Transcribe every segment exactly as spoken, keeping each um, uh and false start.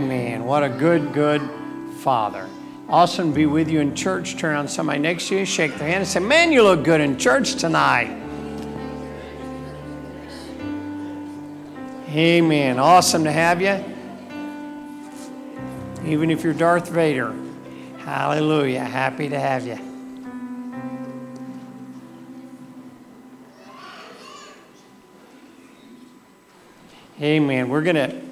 Man, what a good, good Father. Awesome to be with you in church. Turn on somebody next to you, shake their hand and say, man, you look good in church tonight. Amen. Awesome to have you. Even if you're Darth Vader. Hallelujah. Happy to have you. Amen. We're going to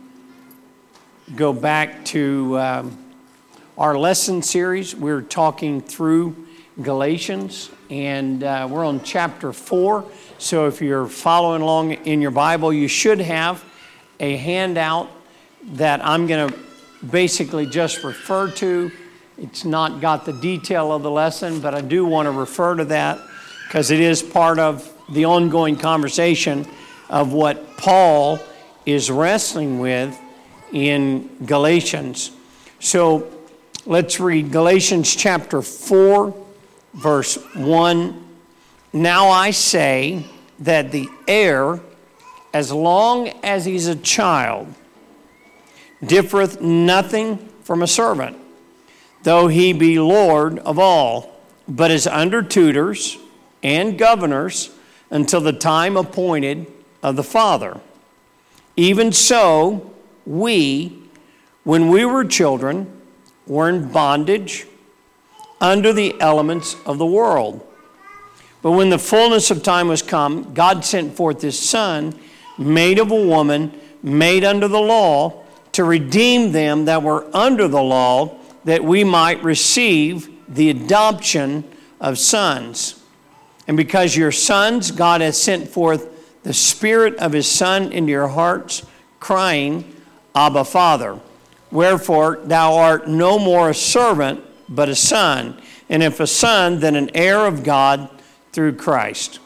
go back to um, our lesson series. We're talking through Galatians, and uh, we're on chapter four. So if you're following along in your Bible, you should have a handout that I'm going to basically just refer to. It's not got the detail of the lesson, but I do want to refer to that because it is part of the ongoing conversation of what Paul is wrestling with in Galatians. So let's read Galatians chapter four, verse one. Now I say that the heir, as long as he's a child, differeth nothing from a servant, though he be Lord of all, but is under tutors and governors until the time appointed of the Father. Even so, we, when we were children, were in bondage under the elements of the world. But when the fullness of time was come, God sent forth his Son, made of a woman, made under the law, to redeem them that were under the law, that we might receive the adoption of sons. And because you're sons, God has sent forth the Spirit of his Son into your hearts, crying, Abba, Father. Wherefore thou art no more a servant, but a son. And if a son, then an heir of God through Christ.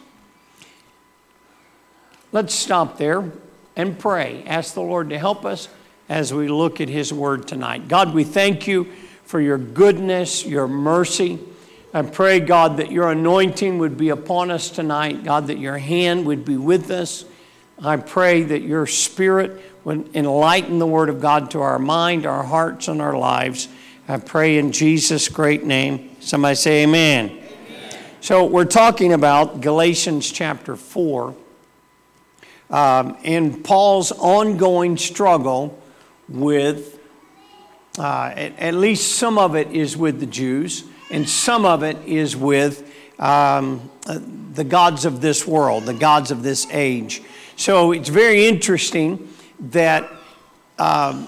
Let's stop there and pray. Ask the Lord to help us as we look at his word tonight. God, we thank you for your goodness, your mercy. I pray, God, that your anointing would be upon us tonight. God, that your hand would be with us. I pray that your Spirit would enlighten the Word of God to our mind, our hearts, and our lives. I pray in Jesus' great name. Somebody say amen. Amen. So we're talking about Galatians chapter four um, and Paul's ongoing struggle with, uh, at, at least some of it is with the Jews, and some of it is with um, uh, the gods of this world, the gods of this age. So it's very interesting that um,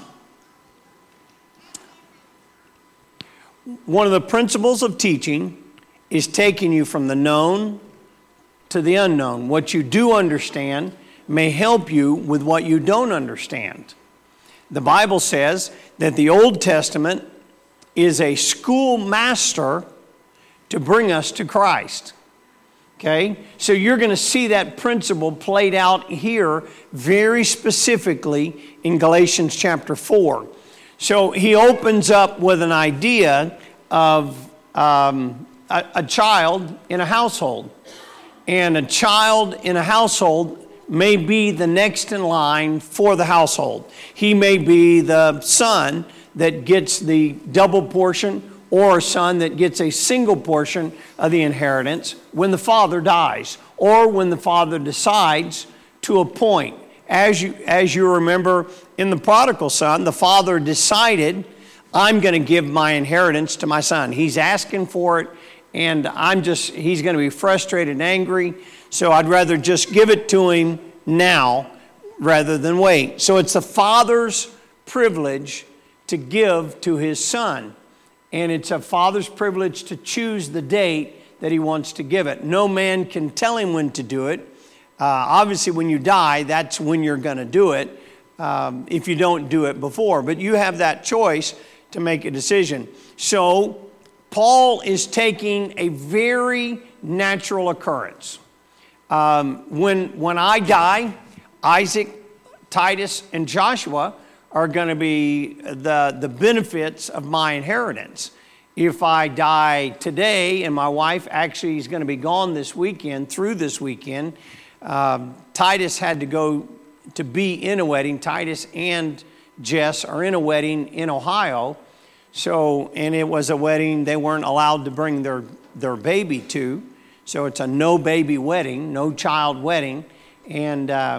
one of the principles of teaching is taking you from the known to the unknown. What you do understand may help you with what you don't understand. The Bible says that the Old Testament is a schoolmaster to bring us to Christ. Okay? So you're going to see that principle played out here very specifically in Galatians chapter four. So he opens up with an idea of um, a, a child in a household. And a child in a household may be the next in line for the household. He may be the son that gets the double portion, or a son that gets a single portion of the inheritance when the father dies, or when the father decides to appoint. As you, as you remember in the prodigal son, the father decided, I'm going to give my inheritance to my son. He's asking for it, and I'm just, he's going to be frustrated and angry, so I'd rather just give it to him now rather than wait. So it's the father's privilege to give to his son. And it's a father's privilege to choose the date that he wants to give it. No man can tell him when to do it. Uh, obviously, when you die, that's when you're going to do it, um, if you don't do it before. But you have that choice to make a decision. So Paul is taking a very natural occurrence. Um, when, when I die, Isaac, Titus, and Joshua are going to be the, the benefits of my inheritance. If I die today, and my wife actually is going to be gone this weekend, through this weekend, um, Titus had to go to be in a wedding, Titus and Jess are in a wedding in Ohio. So, and it was a wedding they weren't allowed to bring their, their baby to. So it's a no baby wedding, no child wedding. And uh,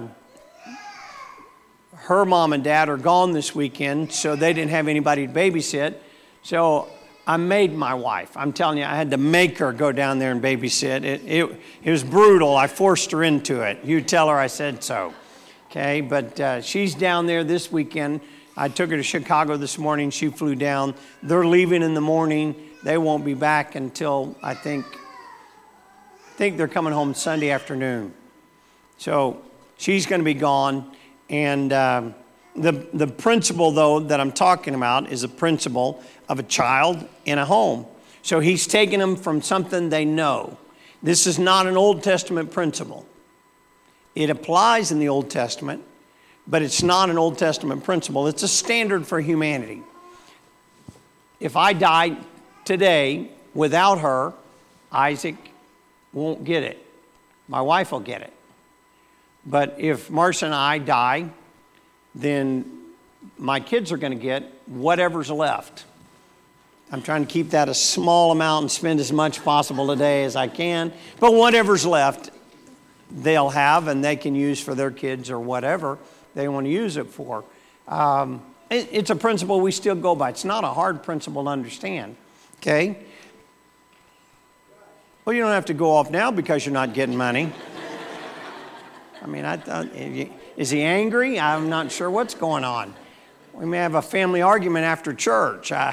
her mom and dad are gone this weekend, so they didn't have anybody to babysit. So I made my wife. I'm telling you, I had to make her go down there and babysit. It, it, it was brutal. I forced her into it. You tell her I said so. Okay, but uh, she's down there this weekend. I took her to Chicago this morning. She flew down. They're leaving in the morning. They won't be back until, I think, I think they're coming home Sunday afternoon. So she's going to be gone. And um, the, the principle, though, that I'm talking about is a principle of a child in a home. So he's taking them from something they know. This is not an Old Testament principle. It applies in the Old Testament, but it's not an Old Testament principle. It's a standard for humanity. If I die today without her, Isaac won't get it. My wife will get it. But if Marcia and I die, then my kids are going to get whatever's left. I'm trying to keep that a small amount and spend as much possible today as I can. But whatever's left, they'll have and they can use for their kids or whatever they want to use it for. Um, it, it's a principle we still go by. It's not a hard principle to understand, okay? Well, you don't have to go off now because you're not getting money. I mean, I thought, is he angry? I'm not sure what's going on. We may have a family argument after church. Uh,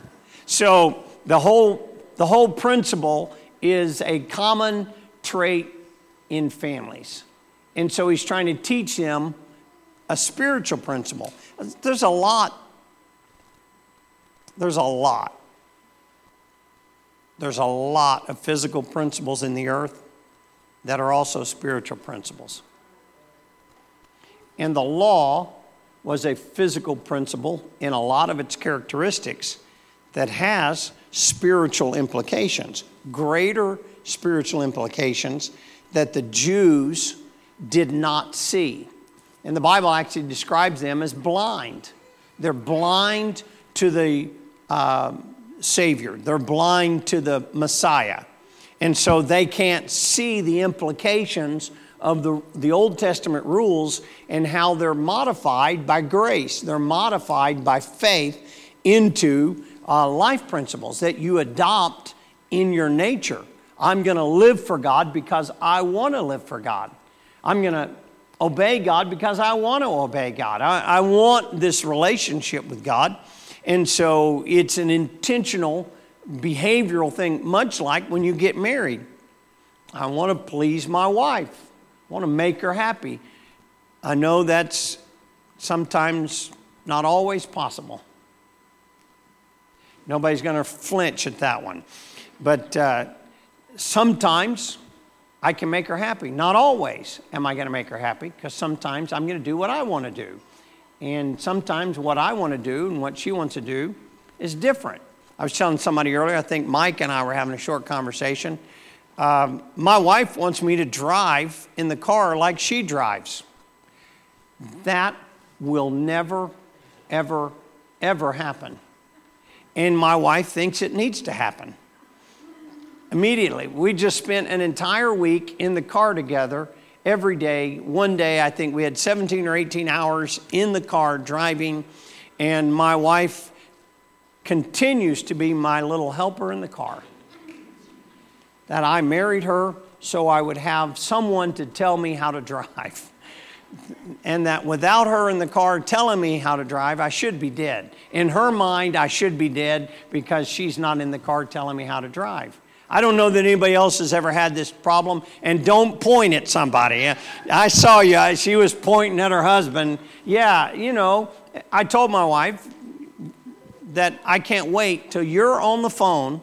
so the whole, the whole principle is a common trait in families. And so he's trying to teach them a spiritual principle. There's a lot. There's a lot. There's a lot of physical principles in the earth that are also spiritual principles. And the law was a physical principle in a lot of its characteristics that has spiritual implications, greater spiritual implications that the Jews did not see. And the Bible actually describes them as blind. They're blind to the uh, Savior. They're blind to the Messiah. And so they can't see the implications of the, the Old Testament rules and how they're modified by grace. They're modified by faith into uh, life principles that you adopt in your nature. I'm going to live for God because I want to live for God. I'm going to obey God because I want to obey God. I, I want this relationship with God. And so it's an intentional behavioral thing, much like when you get married. I want to please my wife. I want to make her happy. I know that's sometimes not always possible. Nobody's going to flinch at that one. But uh, sometimes I can make her happy. Not always am I going to make her happy, because sometimes I'm going to do what I want to do. And sometimes what I want to do and what she wants to do is different. I was telling somebody earlier, I think Mike and I were having a short conversation. Um, my wife wants me to drive in the car like she drives. That will never, ever, ever happen. And my wife thinks it needs to happen. Immediately, we just spent an entire week in the car together every day. One day, I think we had seventeen or eighteen hours in the car driving, and my wife continues to be my little helper in the car. That I married her so I would have someone to tell me how to drive. And that without her in the car telling me how to drive, I should be dead. In her mind, I should be dead because she's not in the car telling me how to drive. I don't know that anybody else has ever had this problem. And don't point at somebody. I saw you. She was pointing at her husband. Yeah, you know, I told my wife that I can't wait till you're on the phone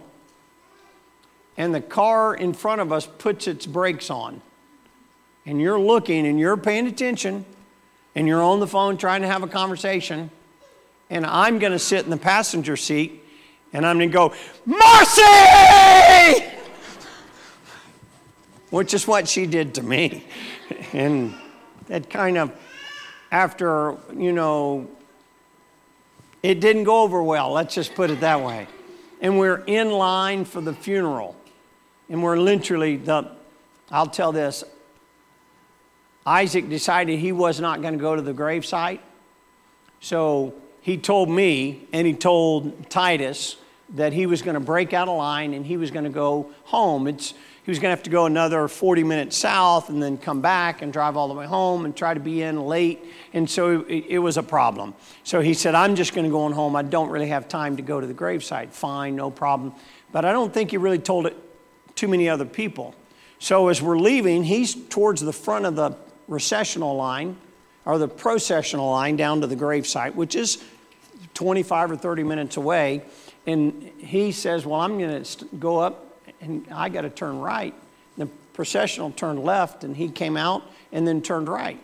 and the car in front of us puts its brakes on. And you're looking and you're paying attention and you're on the phone trying to have a conversation. And I'm going to sit in the passenger seat and I'm going to go, Marcy! Which is what she did to me. And that kind of, after, you know, It didn't go over well, let's just put it that way. And we're in line for the funeral. And we're literally, the, I'll tell this, Isaac decided he was not going to go to the gravesite. So he told me, and he told Titus, that he was going to break out of line and he was going to go home. It's, he was going to have to go another forty minutes south and then come back and drive all the way home and try to be in late. And so it, it was a problem. So he said, I'm just going to go on home. I don't really have time to go to the gravesite. Fine, no problem. But I don't think he really told it too many other people. So as we're leaving, he's towards the front of the recessional line, or the processional line down to the gravesite, which is twenty-five or thirty minutes away. And he says, well, I'm going to go up and I got to turn right. The processional turned left and he came out and then turned right.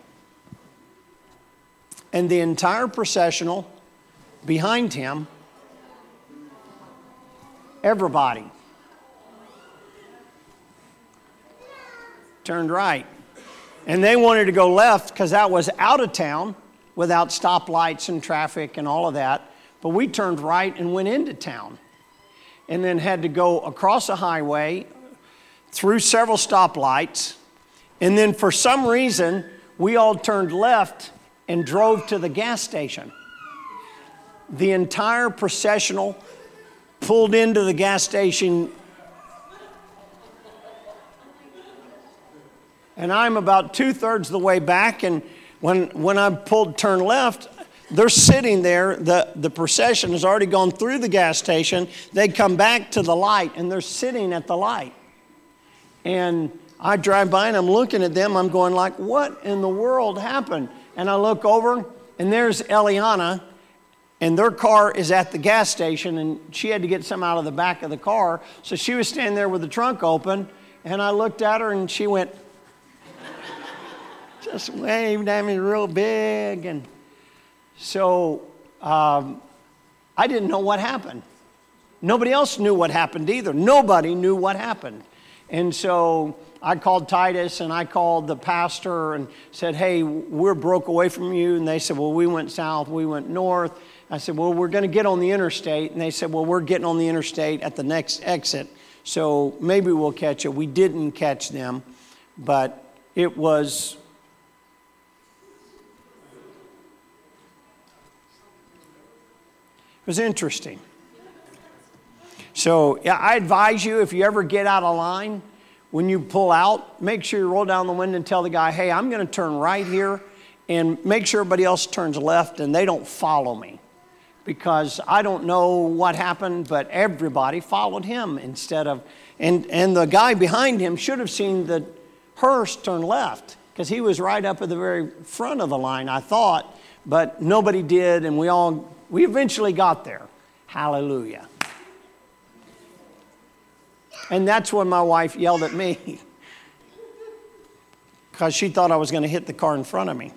And the entire processional behind him, everybody turned right. And they wanted to go left because that was out of town without stoplights and traffic and all of that. But we turned right and went into town and then had to go across a highway through several stoplights. And then for some reason, we all turned left and drove to the gas station. The entire processional pulled into the gas station. And I'm about two-thirds of the way back, and when, when I pulled turn left, they're sitting there. The, the procession has already gone through the gas station. They come back to the light, and they're sitting at the light. And I drive by, and I'm looking at them. I'm going like, what in the world happened? And I look over, and there's Eliana, and their car is at the gas station, and she had to get some out of the back of the car. So she was standing there with the trunk open, and I looked at her, and she went, just waved at me real big. And so um, I didn't know what happened. Nobody else knew what happened either. Nobody knew what happened. And so I called Titus and I called the pastor and said, hey, we're broke away from you. And they said, well, we went south, we went north. I said, well, we're going to get on the interstate. And they said, well, we're getting on the interstate at the next exit. So maybe we'll catch it. We didn't catch them, but it was... It was interesting. So yeah, I advise you, if you ever get out of line, when you pull out, make sure you roll down the window and tell the guy, hey, I'm going to turn right here, and make sure everybody else turns left and they don't follow me. Because I don't know what happened, but everybody followed him instead of, and, and the guy behind him should have seen the hearse turn left, because he was right up at the very front of the line, I thought, but nobody did, and we all... We eventually got there. Hallelujah. And that's when my wife yelled at me because she thought I was going to hit the car in front of me.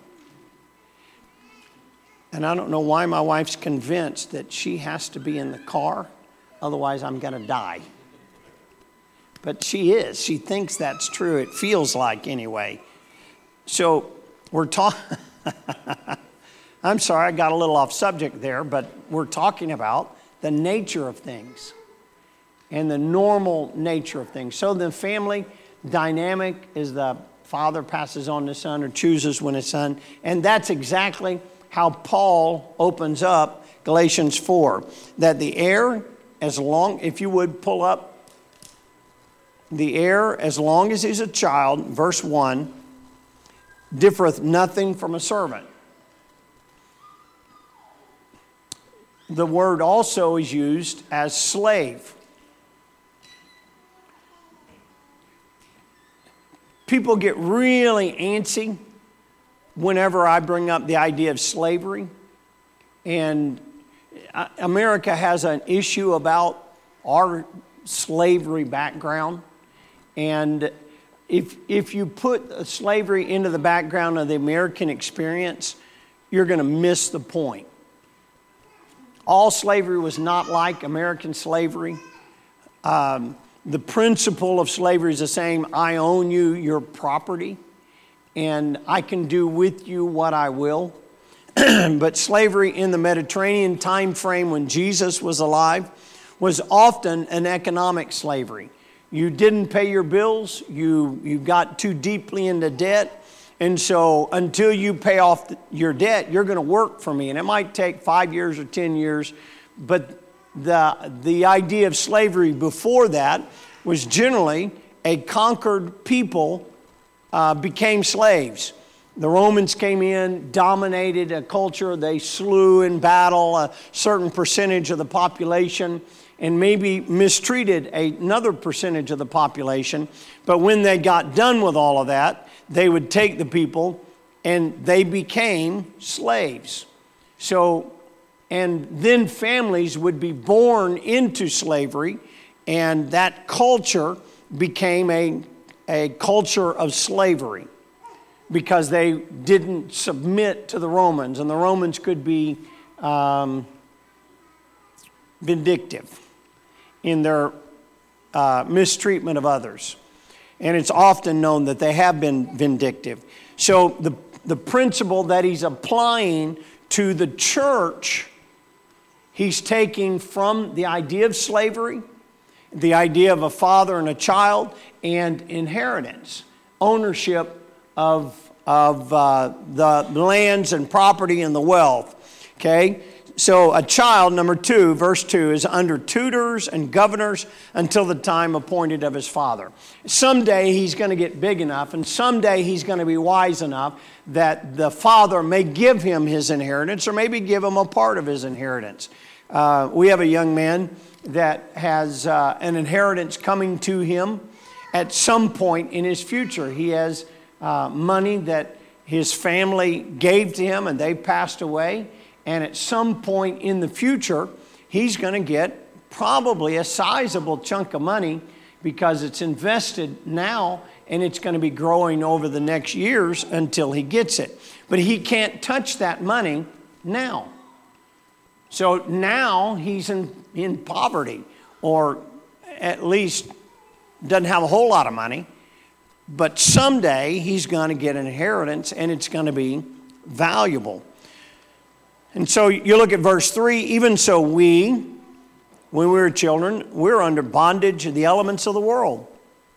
And I don't know why my wife's convinced that she has to be in the car, otherwise I'm going to die. But she is. She thinks that's true. It feels like anyway. So we're talking... I'm sorry, I got a little off subject there, but we're talking about the nature of things and the normal nature of things. So the family dynamic is the father passes on the son or chooses when it's son. And that's exactly how Paul opens up Galatians four. That the heir, as long, if you would pull up, the heir, as long as he's a child, verse one, differeth nothing from a servant. The word also is used as slave. People get really antsy whenever I bring up the idea of slavery. And America has an issue about our slavery background. And if, if you put slavery into the background of the American experience, you're going to miss the point. All slavery was not like American slavery. Um, the principle of slavery is the same. I own you, your property, and I can do with you what I will. but slavery in the Mediterranean time frame when Jesus was alive was often an economic slavery. You didn't pay your bills, you, you got too deeply into debt, and so until you pay off your debt, you're going to work for me. And it might take five years or ten years, but the, the idea of slavery before that was generally a conquered people uh, became slaves. The Romans came in, dominated a culture. They slew in battle a certain percentage of the population and maybe mistreated another percentage of the population. But when they got done with all of that, they would take the people and they became slaves. So, and then families would be born into slavery, and that culture became a, a culture of slavery because they didn't submit to the Romans, and the Romans could be um, vindictive in their uh, mistreatment of others. And it's often known that they have been vindictive. So the, the principle that he's applying to the church, he's taking from the idea of slavery, the idea of a father and a child, and inheritance, ownership of, of uh, the lands and property and the wealth. Okay? So a child, number two, verse two, is under tutors and governors until the time appointed of his father. Someday he's going to get big enough, and someday he's going to be wise enough that the father may give him his inheritance or maybe give him a part of his inheritance. Uh, we have a young man that has uh, an inheritance coming to him at some point in his future. He has uh, money that his family gave to him and they passed away. And at some point in the future, he's going to get probably a sizable chunk of money because it's invested now and it's going to be growing over the next years until he gets it. But he can't touch that money now. So now he's in, in poverty, or at least doesn't have a whole lot of money. But someday he's going to get an inheritance and it's going to be valuable. And so you look at verse three, even so we, when we were children, we're under bondage of the elements of the world.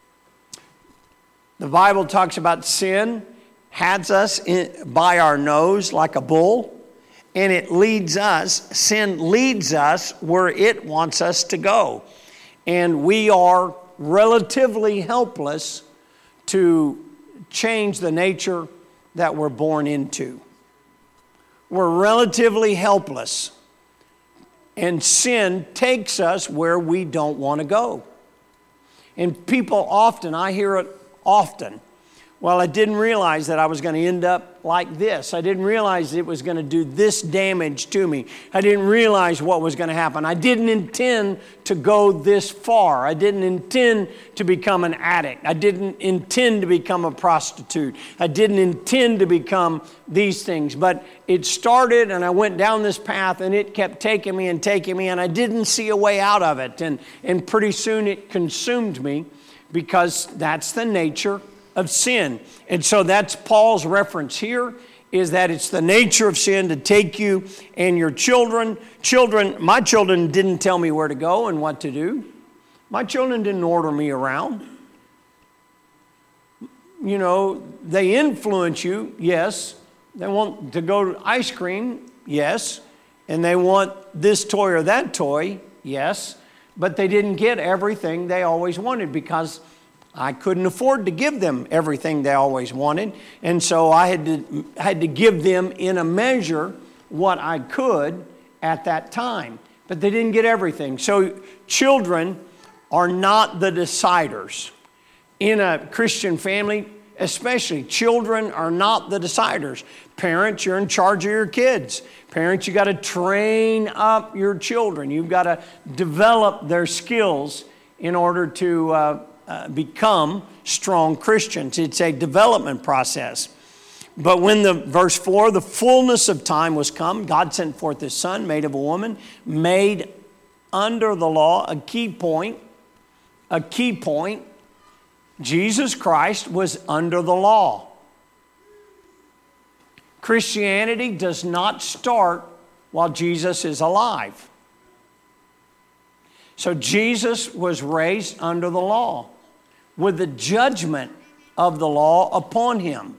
The Bible talks about sin has us in, by our nose like a bull, and it leads us, sin leads us where it wants us to go. And we are relatively helpless to change the nature that we're born into. We're relatively helpless, and sin takes us where we don't want to go. And people often, I hear it often, well, I didn't realize that I was going to end up like this. I didn't realize it was going to do this damage to me. I didn't realize what was going to happen. I didn't intend to go this far. I didn't intend to become an addict. I didn't intend to become a prostitute. I didn't intend to become these things. But it started and I went down this path and it kept taking me and taking me and I didn't see a way out of it. And, and pretty soon it consumed me because that's the nature of sin. And so that's Paul's reference here, is that it's the nature of sin to take you and your children. Children, my children didn't tell me where to go and what to do. My children didn't order me around. You know, they influence you, yes. They want to go to ice cream, yes. And they want this toy or that toy, yes. But they didn't get everything they always wanted because I couldn't afford to give them everything they always wanted. And so I had to, had to give them in a measure what I could at that time. But they didn't get everything. So children are not the deciders. In a Christian family, especially, children are not the deciders. Parents, you're in charge of your kids. Parents, you got to train up your children. You've got to develop their skills in order to uh, uh, become strong Christians. It's a development process. But when the, verse four, the fullness of time was come, God sent forth His Son, made of a woman, made under the law. A key point, a key point, Jesus Christ was under the law. Christianity does not start while Jesus is alive. So Jesus was raised under the law, with the judgment of the law upon him.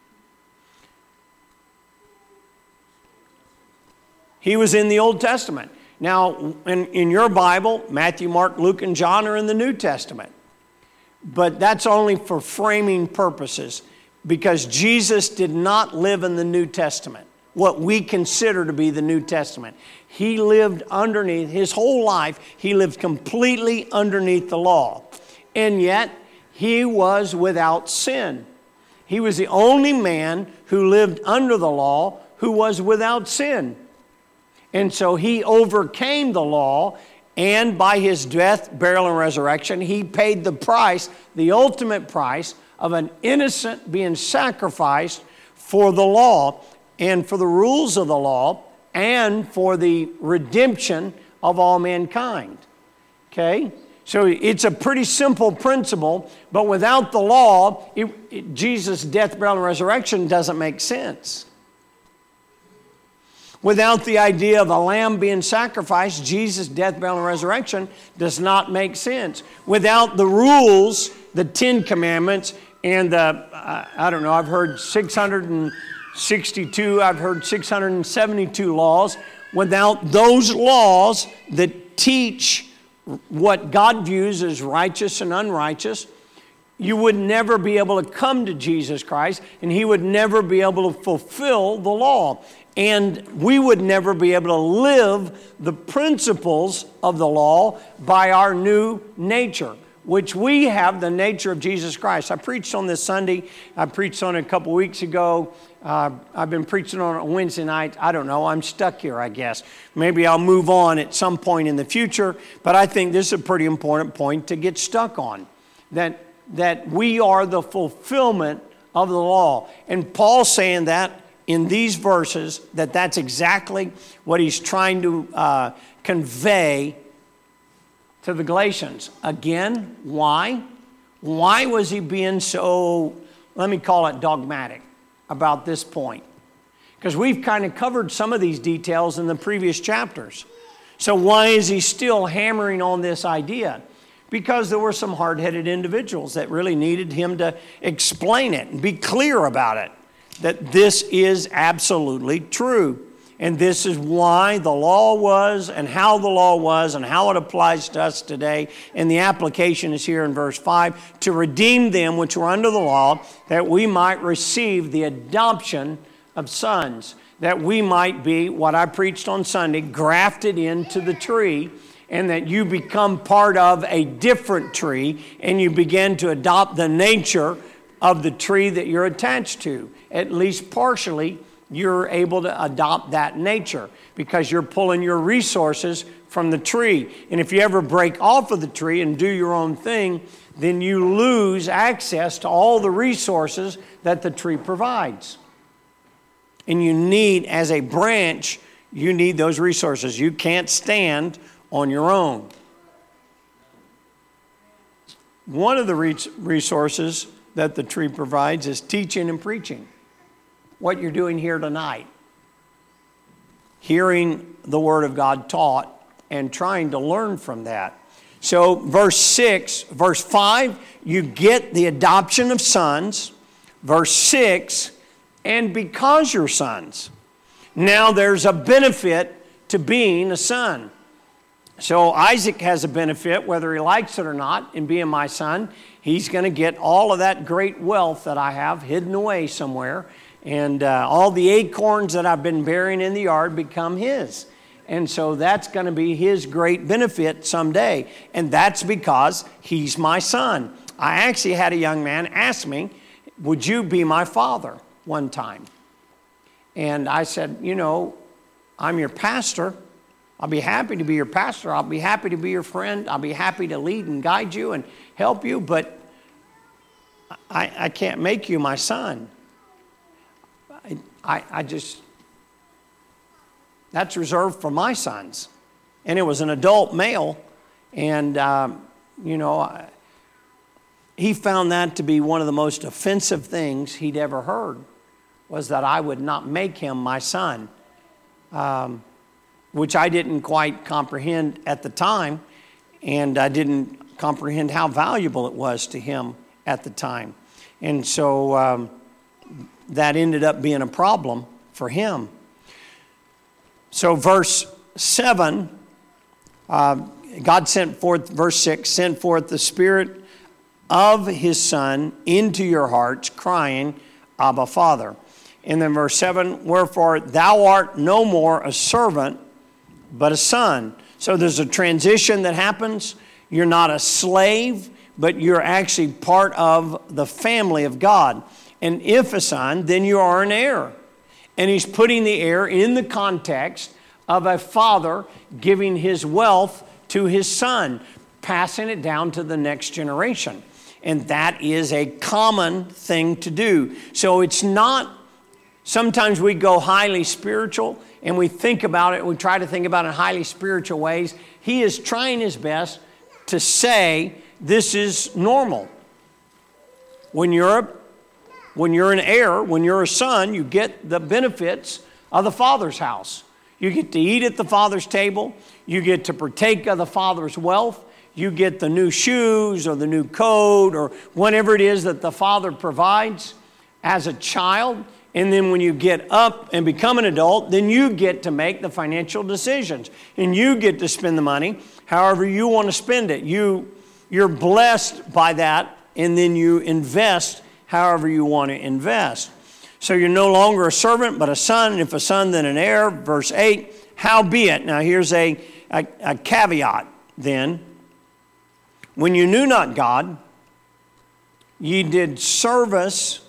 He was in the Old Testament. Now, in, in your Bible, Matthew, Mark, Luke, and John are in the New Testament. But that's only for framing purposes, because Jesus did not live in the New Testament, what we consider to be the New Testament. He lived underneath, his whole life, he lived completely underneath the law. And yet, he was without sin. He was the only man who lived under the law who was without sin. And so he overcame the law, and by his death, burial, and resurrection, he paid the price, the ultimate price of an innocent being sacrificed for the law and for the rules of the law and for the redemption of all mankind. Okay? So it's a pretty simple principle, but without the law, it, it, Jesus' death, burial, and resurrection doesn't make sense. Without the idea of a lamb being sacrificed, Jesus' death, burial, and resurrection does not make sense. Without the rules, the Ten Commandments, and the, uh, I don't know, I've heard six hundred sixty-two, I've heard six hundred seventy-two laws. Without those laws that teach what God views as righteous and unrighteous, you would never be able to come to Jesus Christ, and he would never be able to fulfill the law. And we would never be able to live the principles of the law by our new nature, which we have the nature of Jesus Christ. I preached on this Sunday. I preached on it a couple weeks ago. Uh, I've been preaching on it on Wednesday night. I don't know. I'm stuck here, I guess. Maybe I'll move on at some point in the future. But I think this is a pretty important point to get stuck on, that, that we are the fulfillment of the law. And Paul's saying that in these verses, that that's exactly what he's trying to uh, convey to the Galatians. Again, why? Why was he being so, let me call it dogmatic about this point? Because we've kind of covered some of these details in the previous chapters. So why is he still hammering on this idea? Because there were some hard-headed individuals that really needed him to explain it and be clear about it, that this is absolutely true. And this is why the law was, and how the law was, and how it applies to us today. And the application is here in verse five, to redeem them which were under the law, that we might receive the adoption of sons, that we might be, what I preached on Sunday, grafted into the tree, and that you become part of a different tree, and you begin to adopt the nature of the tree that you're attached to. At least partially, you're able to adopt that nature because you're pulling your resources from the tree. And if you ever break off of the tree and do your own thing, then you lose access to all the resources that the tree provides. And you need, as a branch, you need those resources. You can't stand on your own. One of the resources that the tree provides is teaching and preaching. What you're doing here tonight. Hearing the Word of God taught and trying to learn from that. So verse six, verse five, you get the adoption of sons. Verse six, and because you're sons. Now there's a benefit to being a son. So Isaac has a benefit, whether he likes it or not, in being my son. He's going to get all of that great wealth that I have hidden away somewhere. And uh, all the acorns that I've been burying in the yard become his. And so that's going to be his great benefit someday. And that's because he's my son. I actually had a young man ask me, would you be my father one time? And I said, you know, I'm your pastor. I'll be happy to be your pastor. I'll be happy to be your friend. I'll be happy to lead and guide you and help you. But I, I can't make you my son. I, I just, that's reserved for my sons. And it was an adult male. And, um, you know, I, he found that to be one of the most offensive things he'd ever heard. was that I would not make him my son, um, which I didn't quite comprehend at the time, and I didn't comprehend how valuable it was to him at the time. And so um, that ended up being a problem for him. So verse seven, uh, God sent forth, verse six, sent forth the Spirit of his Son into your hearts, crying, Abba, Father. And then verse seven, wherefore thou art no more a servant, but a son. So there's a transition that happens. You're not a slave, but you're actually part of the family of God. And if a son, then you are an heir. And he's putting the heir in the context of a father giving his wealth to his son, passing it down to the next generation. And that is a common thing to do. So it's not, sometimes we go highly spiritual and we think about it, we try to think about it in highly spiritual ways. He is trying his best to say this is normal. When you're, a, when you're an heir, when you're a son, you get the benefits of the father's house. You get to eat at the father's table. You get to partake of the father's wealth. You get the new shoes or the new coat or whatever it is that the father provides as a child. And then when you get up and become an adult, then you get to make the financial decisions. And you get to spend the money however you want to spend it. You, you're blessed by that, and then you invest however you want to invest. So you're no longer a servant, but a son. And if a son, then an heir. Verse eight, howbeit. Now here's a, a, a caveat then. When you knew not God, ye did service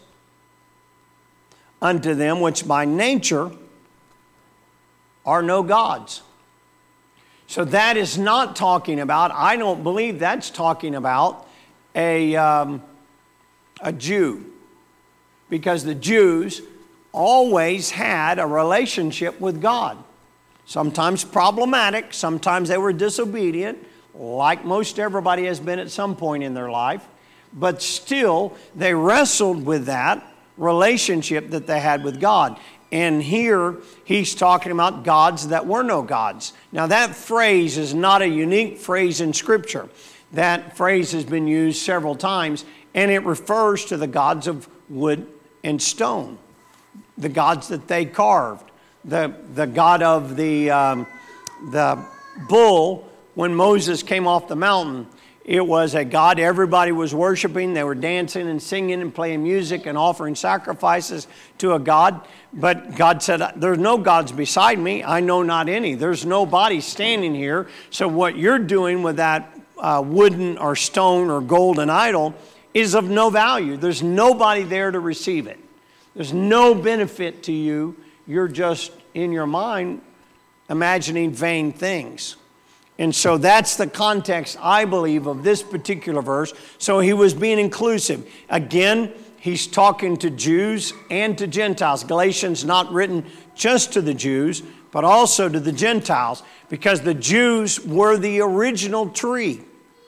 unto them which by nature are no gods. So that is not talking about, I don't believe that's talking about a, um, a Jew. Because the Jews always had a relationship with God. Sometimes problematic, sometimes they were disobedient, like most everybody has been at some point in their life. But still, they wrestled with that relationship that they had with God. And here, he's talking about gods that were no gods. Now, that phrase is not a unique phrase in Scripture. That phrase has been used several times, and it refers to the gods of wood and stone, the gods that they carved. The, the god of the, um, the bull, when Moses came off the mountain, it was a god everybody was worshiping. They were dancing and singing and playing music and offering sacrifices to a god. But God said, there's no gods beside me. I know not any. There's nobody standing here. So what you're doing with that uh, wooden or stone or golden idol is of no value. There's nobody there to receive it. There's no benefit to you. You're just in your mind imagining vain things. And so that's the context, I believe, of this particular verse. So he was being inclusive. Again, he's talking to Jews and to Gentiles. Galatians not written just to the Jews, but also to the Gentiles, because the Jews were the original tree.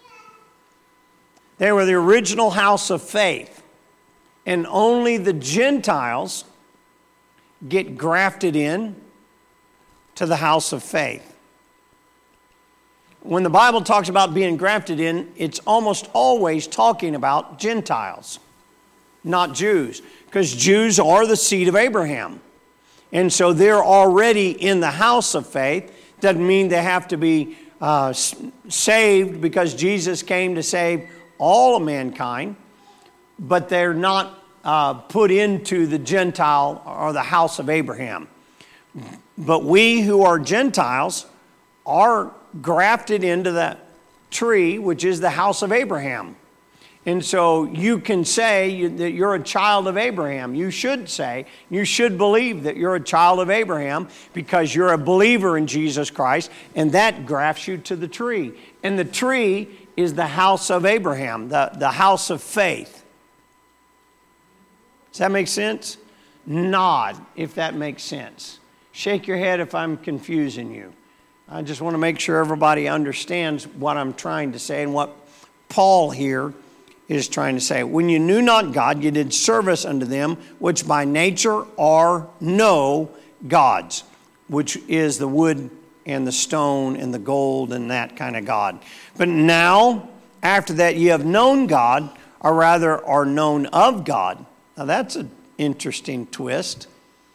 They were the original house of faith. And only the Gentiles get grafted in to the house of faith. When the Bible talks about being grafted in, it's almost always talking about Gentiles, not Jews, because Jews are the seed of Abraham. And so they're already in the house of faith. Doesn't mean they have to be uh, saved because Jesus came to save all of mankind, but they're not uh, put into the Gentile or the house of Abraham. But we who are Gentiles are grafted into the tree, which is the house of Abraham. And so you can say that you're a child of Abraham. You should say, you should believe that you're a child of Abraham because you're a believer in Jesus Christ, and that grafts you to the tree. And the tree is the house of Abraham, the, the house of faith. Does that make sense? Nod if that makes sense. Shake your head if I'm confusing you. I just want to make sure everybody understands what I'm trying to say and what Paul here is trying to say. When you knew not God, you did service unto them, which by nature are no gods, which is the wood and the stone and the gold and that kind of God. But now, after that, ye have known God, or rather are known of God. Now that's an interesting twist.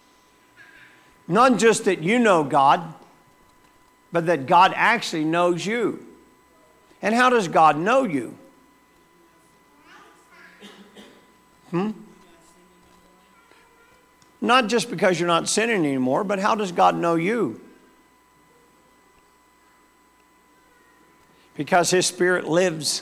Not just that you know God, but that God actually knows you. And how does God know you? Hmm? Not just because you're not sinning anymore, but how does God know you? Because His Spirit lives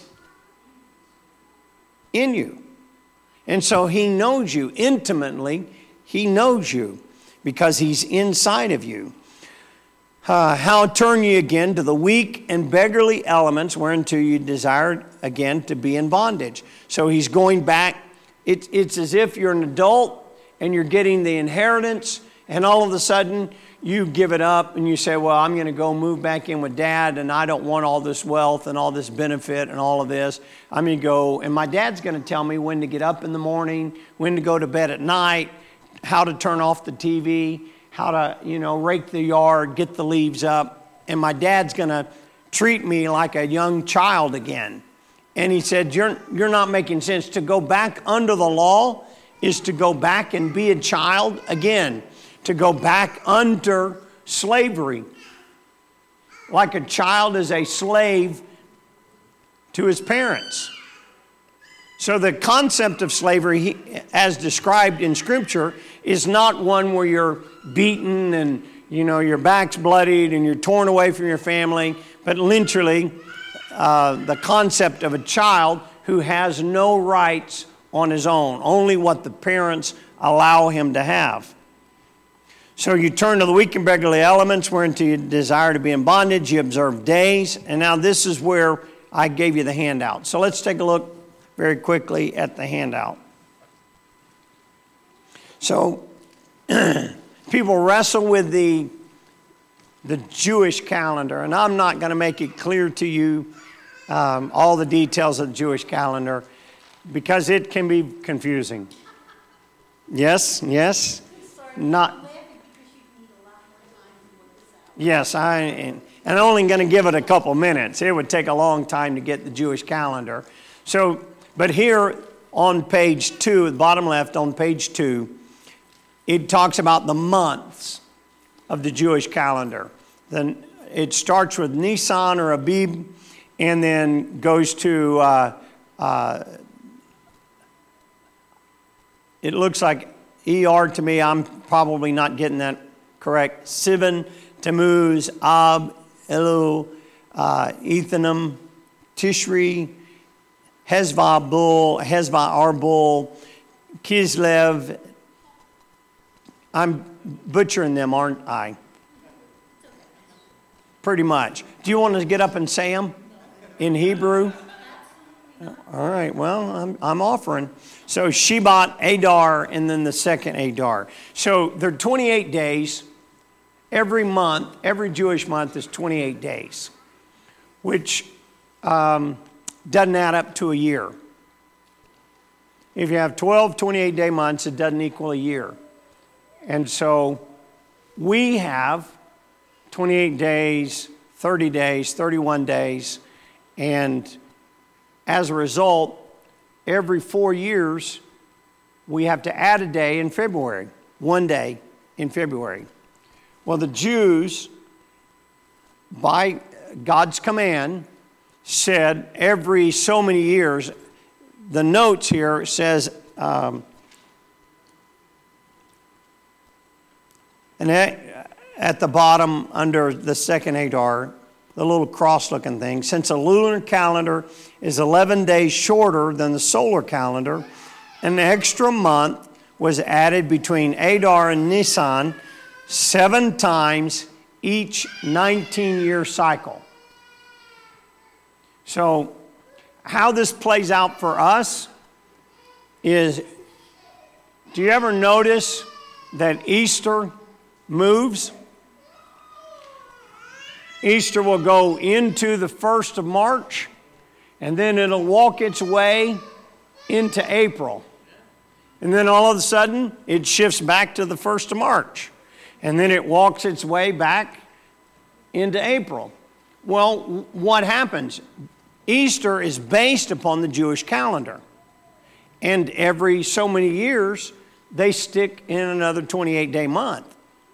in you. And so He knows you intimately. He knows you because He's inside of you. Uh, how turn ye again to the weak and beggarly elements whereunto you desired again to be in bondage? So He's going back. It, it's as if you're an adult and you're getting the inheritance, and all of a sudden you give it up and you say, well, I'm going to go move back in with Dad, and I don't want all this wealth and all this benefit and all of this. I'm going to go, and my dad's going to tell me when to get up in the morning, when to go to bed at night, how to turn off the T V, how to, you know, rake the yard, get the leaves up. And my dad's going to treat me like a young child again. And he said, you're, you're not making sense. To go back under the law is to go back and be a child again, to go back under slavery. Like a child is a slave to his parents. So the concept of slavery, as described in Scripture, is not one where you're beaten and, you know, your back's bloodied and you're torn away from your family, but literally uh, the concept of a child who has no rights on his own, only what the parents allow him to have. So you turn to the weak and beggarly elements whereunto you desire to be in bondage, you observe days, and now this is where I gave you the handout. So let's take a look very quickly at the handout. So people wrestle with the, the Jewish calendar, and I'm not going to make it clear to you um, all the details of the Jewish calendar because it can be confusing. Yes, yes, not. Yes, I and I'm only going to give it a couple minutes. It would take a long time to get the Jewish calendar. So, but here on page two, at the bottom left on page two, it talks about the months of the Jewish calendar. Then it starts with Nisan or Abib, and then goes to, uh, uh, it looks like E R to me. I'm probably not getting that correct. Sivan, Tammuz, Ab, Elul, uh, Ethanim, Tishri, Hezvah Bul, Hezvah Arbul, Kislev. I'm butchering them, aren't I? Pretty much. Do you want to get up and say them in Hebrew? All right, well, I'm, I'm offering. So Shebat, Adar, and then the second Adar. So there are twenty-eight days. Every month, every Jewish month is twenty-eight days, which um, doesn't add up to a year. If you have twelve twenty-eight day months, it doesn't equal a year. And so we have twenty-eight days, thirty days, thirty-one days, and as a result, every four years, we have to add a day in February, one day in February. Well, the Jews, by God's command, said every so many years, the notes here says, um, and at, at the bottom under the second Adar, the little cross-looking thing, since a lunar calendar is eleven days shorter than the solar calendar, an extra month was added between Adar and Nisan seven times each nineteen-year cycle. So how this plays out for us is, do you ever notice that Easter moves? Easter will go into the first of March, and then it'll walk its way into April. And then all of a sudden, it shifts back to the first of March. And then it walks its way back into April. Well, what happens? Easter is based upon the Jewish calendar. And every so many years, they stick in another twenty-eight day month.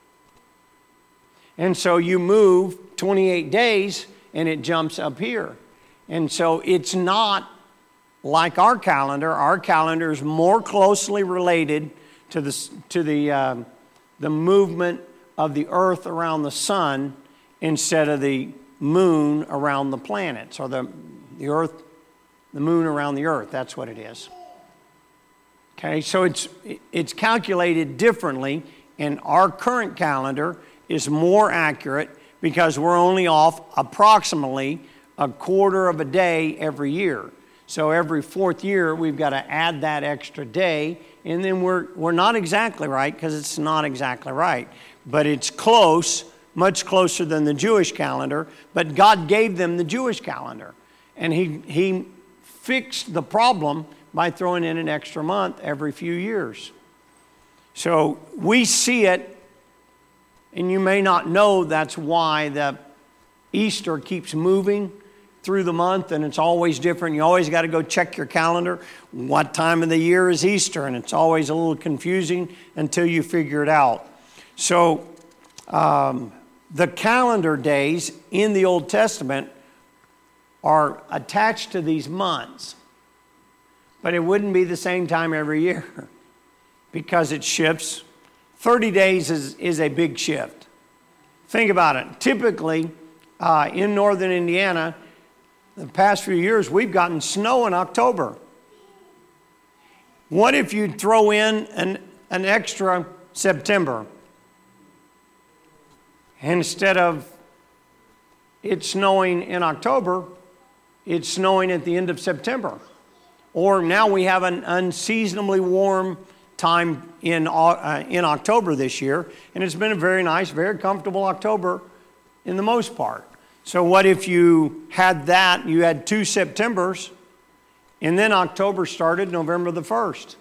And so you move twenty-eight days and it jumps up here. And so it's not like our calendar. Our calendar is more closely related to the, to the, uh, the movement of the earth around the sun instead of the moon around the planets, or the, the earth, the moon around the earth. That's what it is. Okay, so it's, it's calculated differently, and our current calendar is more accurate because we're only off approximately a quarter of a day every year. So every fourth year, we've got to add that extra day, and then we're, we're not exactly right because it's not exactly right. But it's close, much closer than the Jewish calendar, but God gave them the Jewish calendar. And he, he fixed the problem by throwing in an extra month every few years. So we see it, and you may not know that's why the Easter keeps moving through the month, and it's always different. You always got to go check your calendar. What time of the year is Easter? And it's always a little confusing until you figure it out. So um, the calendar days in the Old Testament are attached to these months. But it wouldn't be the same time every year because it shifts. thirty days is, is a big shift. Think about it. Typically, uh, in northern Indiana, the past few years, we've gotten snow in October. What if you throw in an, an extra September? Instead of it snowing in October, it's snowing at the end of September. Or now we have an unseasonably warm time in, uh, in October this year, and it's been a very nice, very comfortable October in the most part. So what if you had that, you had two Septembers, and then October started November the first?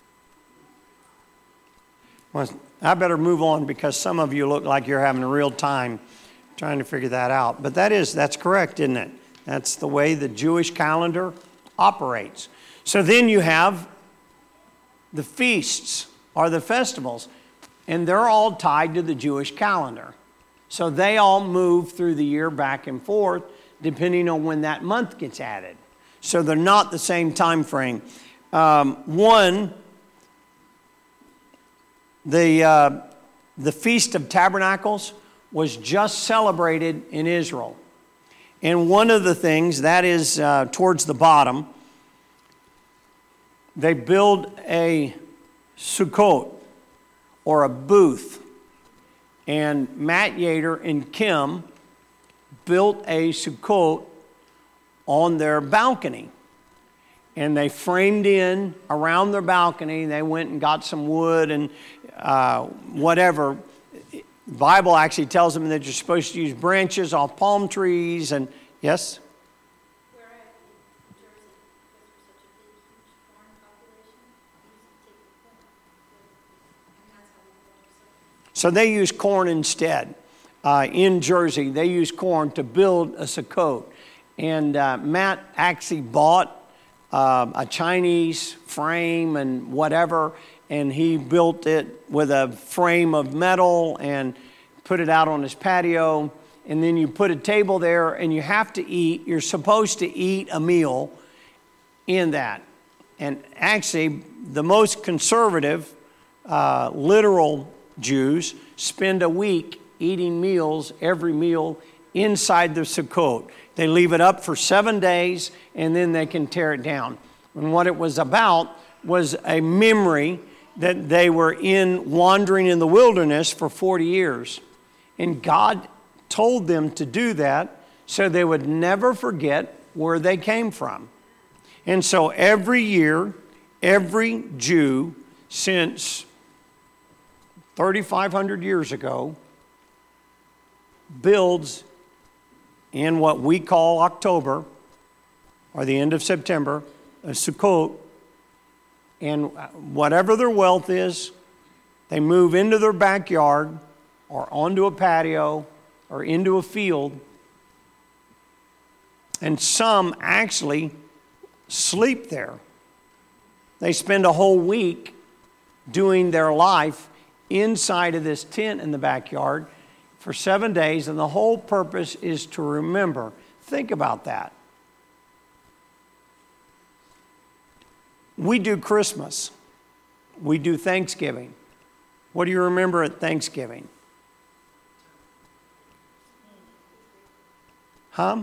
Well, I better move on because some of you look like you're having a real time trying to figure that out. But that is, that's correct, isn't it? That's the way the Jewish calendar operates. So then you have the feasts or the festivals, and they're all tied to the Jewish calendar. So they all move through the year back and forth depending on when that month gets added. So they're not the same time frame. Um, one, the, uh, the Feast of Tabernacles was just celebrated in Israel. And one of the things, that is uh, towards the bottom, they build a Sukkot, or a booth. And Matt Yater and Kim built a Sukkot on their balcony. And they framed in around their balcony. They went and got some wood and uh, whatever. The Bible actually tells them that you're supposed to use branches off palm trees. And yes? Where I live in Jersey, because we're such a big, huge corn population, we used to take the corn. And that's how we built our Sukkot. So they use corn instead. Uh, in Jersey, they use corn to build a Sukkot. And uh, Matt actually bought uh, a Chinese frame and whatever, and he built it with a frame of metal and put it out on his patio. And then you put a table there, and you have to eat, you're supposed to eat a meal in that. And actually, the most conservative, uh, literal Jews spend a week eating meals, every meal, inside the Sukkot. They leave it up for seven days, and then they can tear it down. And what it was about was a memory that they were in wandering in the wilderness for forty years. And God told them to do that so they would never forget where they came from. And so every year, every Jew since thirty-five hundred years ago builds in what we call October, or the end of September, a Sukkot, and whatever their wealth is, they move into their backyard or onto a patio or into a field. And some actually sleep there. They spend a whole week doing their life inside of this tent in the backyard for seven days, and the whole purpose is to remember. Think about that. We do Christmas. We do Thanksgiving. What do you remember at Thanksgiving? Huh?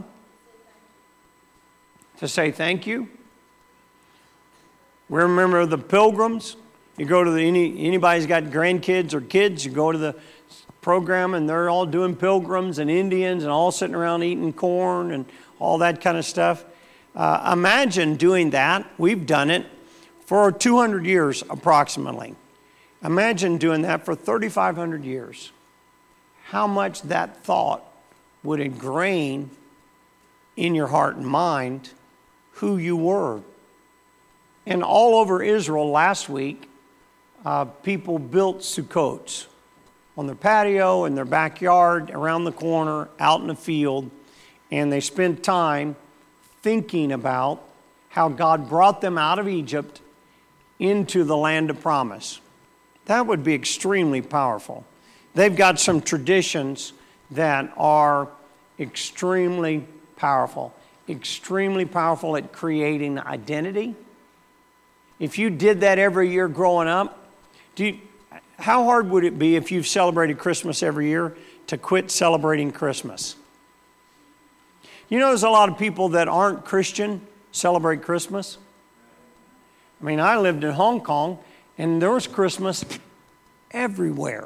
To say thank you. We remember the pilgrims. You go to the, any, anybody's got grandkids or kids, you go to the program and they're all doing pilgrims and Indians and all sitting around eating corn and all that kind of stuff. Uh, imagine doing that. We've done it for two hundred years approximately. Imagine doing that for thirty-five hundred years. How much that thought would ingrain in your heart and mind who you were. And all over Israel last week, uh, people built Sukkots on their patio, in their backyard, around the corner, out in the field, and they spent time thinking about how God brought them out of Egypt into the land of promise. That would be extremely powerful. They've got some traditions that are extremely powerful, extremely powerful at creating identity. If you did that every year growing up, do you, how hard would it be if you've celebrated Christmas every year to quit celebrating Christmas? You know, there's a lot of people that aren't Christian celebrate Christmas. I mean, I lived in Hong Kong, and there was Christmas everywhere.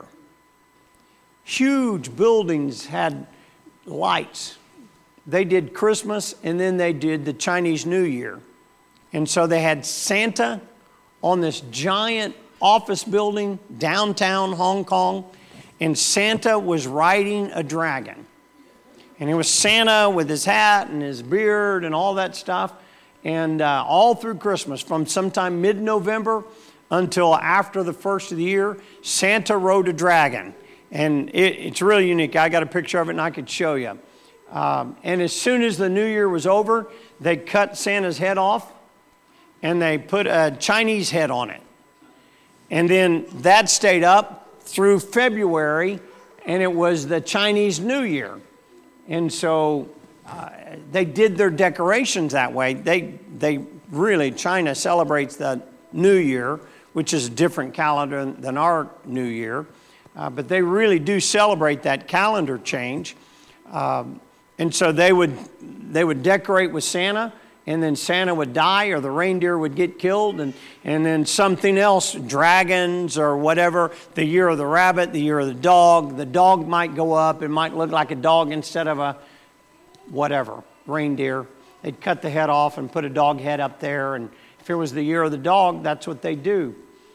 Huge buildings had lights. They did Christmas, and then they did the Chinese New Year. And so they had Santa on this giant office building downtown Hong Kong, and Santa was riding a dragon. And it was Santa with his hat and his beard and all that stuff. And uh, all through Christmas, from sometime mid-November until after the first of the year, Santa rode a dragon. And it, it's really unique. I got a picture of it and I could show you. Um, and as soon as the New Year was over, they cut Santa's head off and they put a Chinese head on it. And then that stayed up through February, and it was the Chinese New Year. And so uh, they did their decorations that way. They, they really, China celebrates the New Year, which is a different calendar than our New Year. Uh, but they really do celebrate that calendar change. Um, and so they would, they would decorate with Santa, and then Santa would die or the reindeer would get killed, and, and then something else, dragons or whatever, the year of the rabbit, the year of the dog. The dog might go up. It might look like a dog instead of a whatever, reindeer. They'd cut the head off and put a dog head up there, and if it was the year of the dog, that's what they do.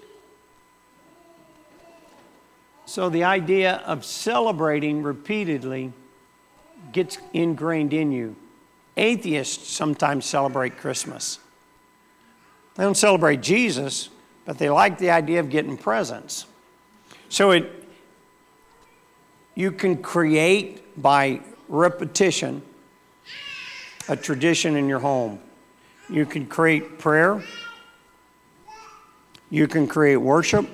So the idea of celebrating repeatedly gets ingrained in you. Atheists sometimes celebrate Christmas. They don't celebrate Jesus, but they like the idea of getting presents. So it, you can create by repetition a tradition in your home. You can create prayer. You can create worship.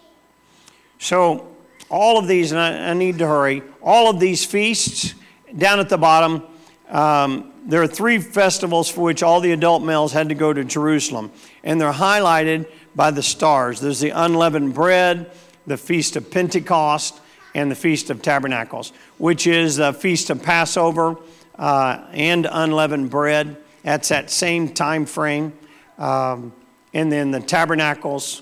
So all of these, and I, I need to hurry, all of these feasts down at the bottom, um, there are three festivals for which all the adult males had to go to Jerusalem, and they're highlighted by the stars. There's the unleavened bread, the Feast of Pentecost, and the Feast of Tabernacles, which is the Feast of Passover uh, and unleavened bread. That's that same time frame. Um, and then the Tabernacles.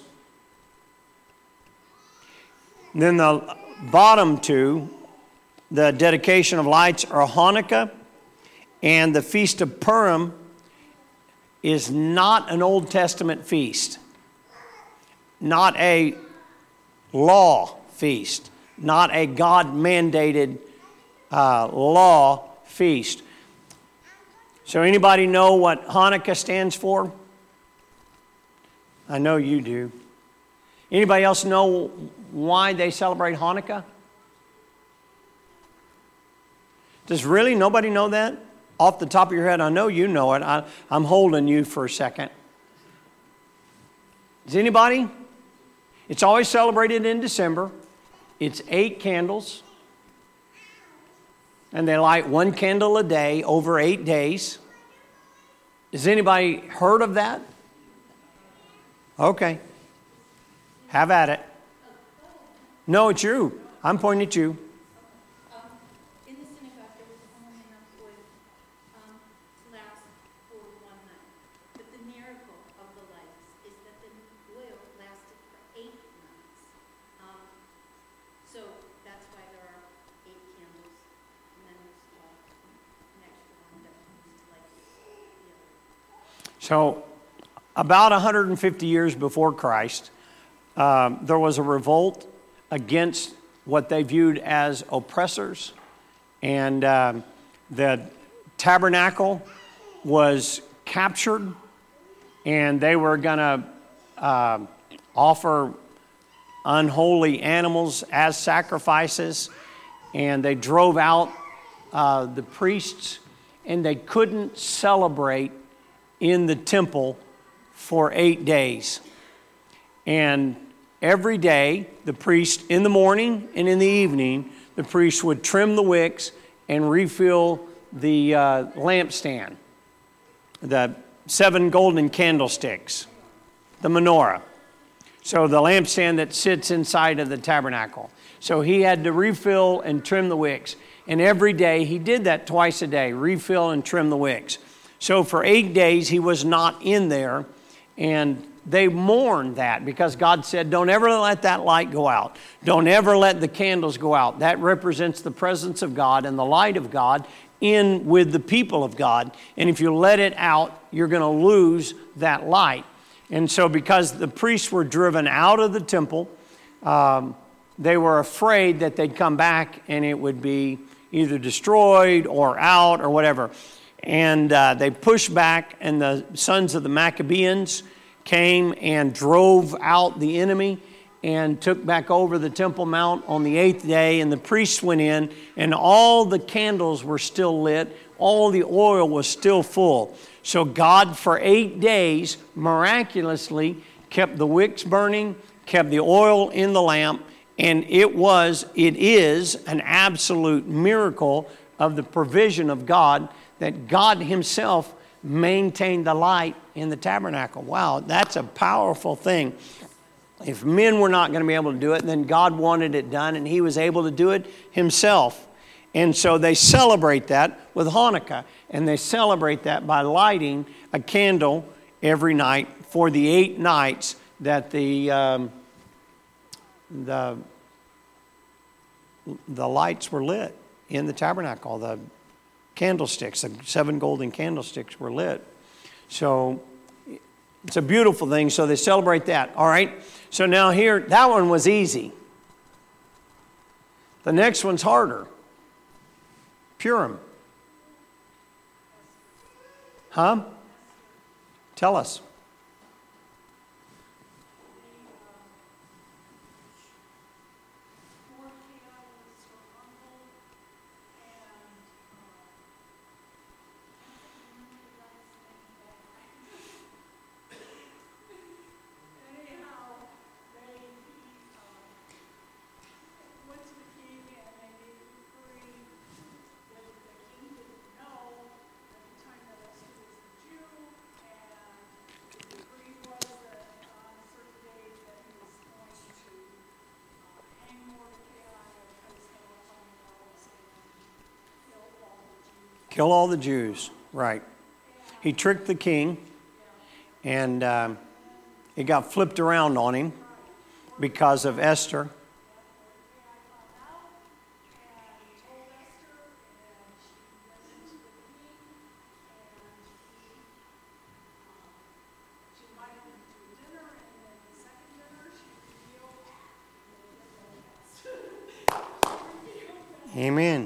And then the bottom two, the dedication of lights, are Hanukkah, and the Feast of Purim is not an Old Testament feast, not a law feast, not a God-mandated uh, law feast. So anybody know what Hanukkah stands for? I know you do. Anybody else know why they celebrate Hanukkah? Does really nobody know that? Off the top of your head, I know you know it. I, I'm holding you for a second. Does anybody? It's always celebrated in December. It's eight candles. And they light one candle a day over eight days. Has anybody heard of that? Okay. Have at it. No, it's you. I'm pointing at you. Um, in the synagogue, there was a woman enough wood um, to last for one night. But the miracle of the lights is that the oil lasted for eight nights. Um, so that's why there are eight candles. And then there's uh, an extra one that used to light the other. So, about one hundred fifty years before Christ, um, there was a revolt against what they viewed as oppressors. And um, the tabernacle was captured, and they were going to uh, offer unholy animals as sacrifices. And they drove out uh, the priests, and they couldn't celebrate in the temple for eight days. And every day, the priest, in the morning and in the evening, the priest would trim the wicks and refill the uh, lampstand, the seven golden candlesticks, the menorah. So the lampstand that sits inside of the tabernacle. So he had to refill and trim the wicks. And every day, he did that twice a day, refill and trim the wicks. So for eight days, he was not in there. And they mourned that because God said, don't ever let that light go out. Don't ever let the candles go out. That represents the presence of God and the light of God in with the people of God. And if you let it out, you're going to lose that light. And so because the priests were driven out of the temple, um, they were afraid that they'd come back and it would be either destroyed or out or whatever. And uh, they pushed back, and the sons of the Maccabeans came and drove out the enemy and took back over the Temple Mount on the eighth day. And the priests went in, and all the candles were still lit. All the oil was still full. So God, for eight days, miraculously kept the wicks burning, kept the oil in the lamp, and it was, it is an absolute miracle of the provision of God, that God himself maintained the light in the tabernacle. Wow, that's a powerful thing. If men were not going to be able to do it, then God wanted it done, and he was able to do it himself. And so they celebrate that with Hanukkah, and they celebrate that by lighting a candle every night for the eight nights that the um, the the lights were lit in the tabernacle. The candlesticks, the seven golden candlesticks were lit. So it's a beautiful thing. So they celebrate that. All right. So now here, that one was easy. The next one's harder. Purim. Huh? Tell us. Kill all the Jews, right. He tricked the king, and um, it got flipped around on him because of Esther. Amen.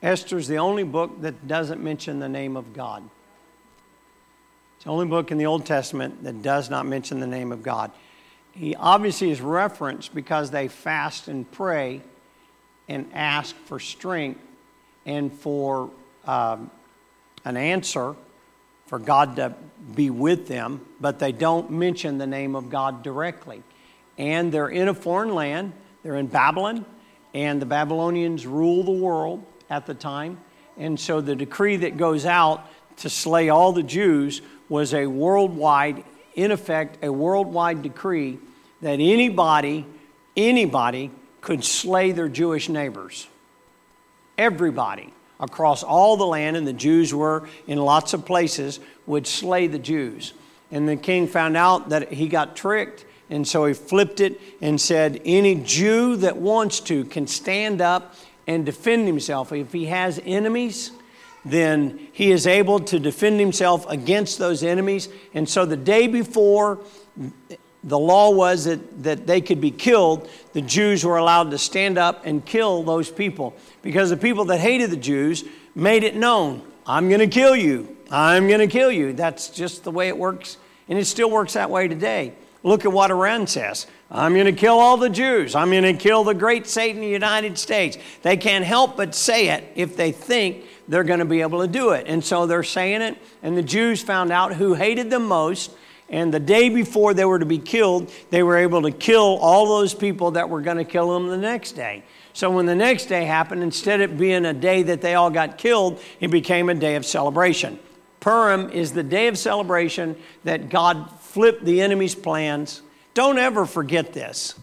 Esther's the only book that doesn't mention the name of God. It's the only book in the Old Testament that does not mention the name of God. He obviously is referenced because they fast and pray and ask for strength and for um, an answer, for God to be with them, but they don't mention the name of God directly. And they're in a foreign land. They're in Babylon, and the Babylonians rule the world at the time. And so the decree that goes out to slay all the Jews was a worldwide, in effect, a worldwide decree that anybody, anybody could slay their Jewish neighbors. Everybody across all the land, and the Jews were in lots of places, would slay the Jews. And the king found out that he got tricked, and so he flipped it and said, any Jew that wants to can stand up and defend himself. If he has enemies, then he is able to defend himself against those enemies. And so the day before the law was that, that they could be killed, the Jews were allowed to stand up and kill those people. Because the people that hated the Jews made it known, I'm going to kill you. I'm going to kill you. That's just the way it works. And it still works that way today. Look at what Iran says. I'm going to kill all the Jews. I'm going to kill the great Satan of the United States. They can't help but say it if they think they're going to be able to do it. And so they're saying it. And the Jews found out who hated them most. And the day before they were to be killed, they were able to kill all those people that were going to kill them the next day. So when the next day happened, instead of it being a day that they all got killed, it became a day of celebration. Purim is the day of celebration that God flipped the enemy's plans. Don't ever forget this.